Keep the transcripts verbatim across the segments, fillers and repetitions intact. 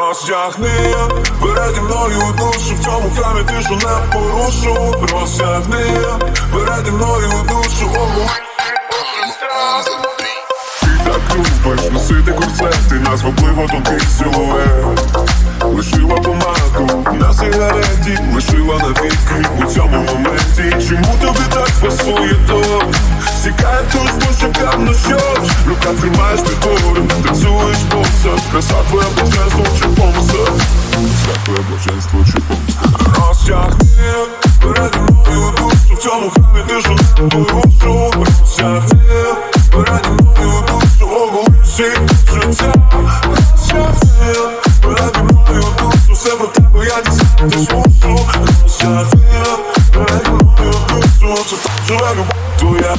Розтягни переді мною душу, в цьому храмі тишу не порушу. Розтягни переді мною душу. Ти так любиш носити корсети на звабливо тонкий силует. Лишила помаду на сигареті, лишила навіки у цьому моменті. Чому тобі так пасує то? Сікає туз по щокам, ну що ж? Рука тримаєш під горем, танцюєш боса. Краса твоє блаженство чи помста? Краса твоє блаженство чи помста? Розтягни переді мною душу, в цьому храмі тишу не порушу. Розтягни переді мною душу, оголи всі життя. Розтягни переді мною душу, все про тебе я дізнатись мушу. Розтягни переді мною душу, це так живе любов твоя.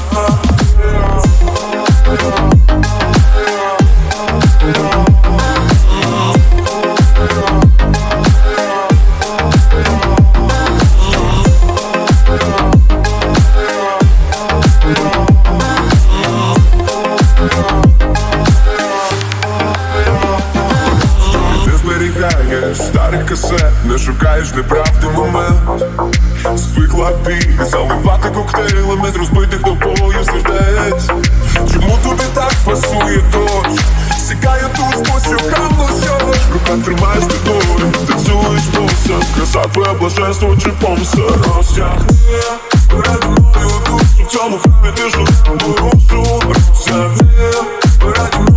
Старих касет, не шукаєш неправди момент. Звикла біль заливати коктейлами з розбитих тобою сердець. Чому тобі так пасує дощ? Сікає тут по щокам, ну що ж? Рука тримаєш під горем, танцюєш боса. Краса твоє блаженство чи помста? Розтягни переді мною душу, в цьому храмі тишу не порушу. Розтягни переді мною